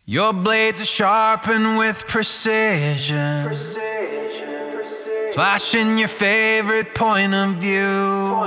Your blades are sharpened with precision, flashing your favorite point of view.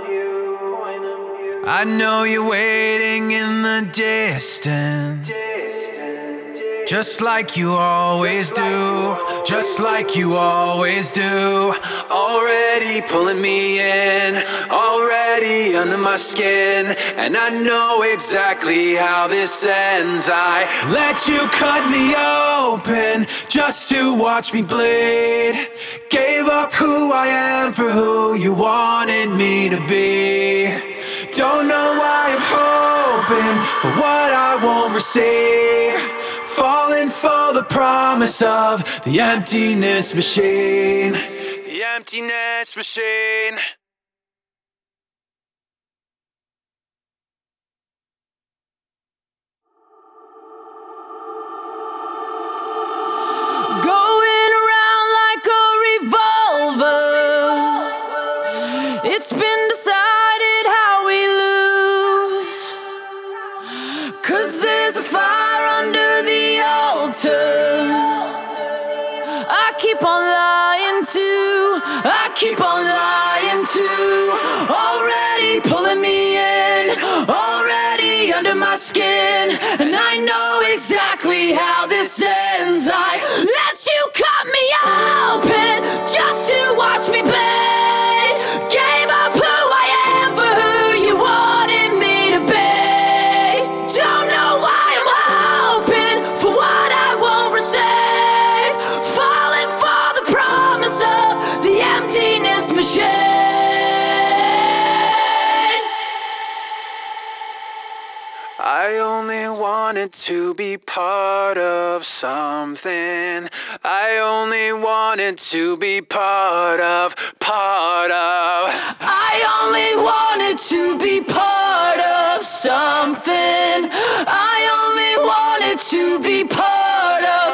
I know you're waiting in the distance, just like you always do, just like you always do. Already pulling me in, already under my skin, and I know exactly how this ends. I let you cut me open just to watch me bleed. Gave up who I am for who you wanted me to be. Don't know why I'm hoping for what I won't receive. Falling for the promise of the emptiness machine. The emptiness machine. Going around like a revolver. It's been decided how we lose. 'Cause there's a fire under the altar. I keep on lying to, I keep on lying to. Already pulling me in, already under my skin, and I know exactly how this ends. I let you cut me open just to watch me bleed. Gave up who I am for who you wanted me to be. Don't know why I'm hoping for what I won't receive. Falling for the promise of the emptiness machine. I only wanted to be part of something. I only wanted to be part of. I only wanted to be part of something. I only wanted to be part of.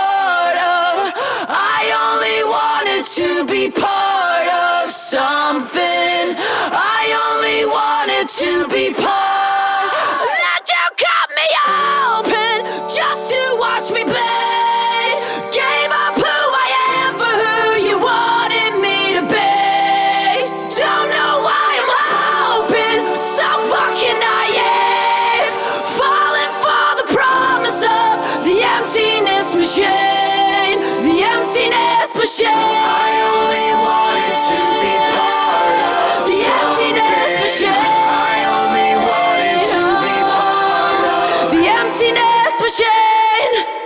I only wanted to be part of something. I only wanted to be part. Let you cut me open just to watch me bleed. Gave up who I am for who you wanted me to be. Don't know why I'm hoping, so fucking naive. Falling for the promise of the emptiness machine. The emptiness machine. I only wanted to be part of the emptiness machine. I only wanted to be part of The emptiness machine.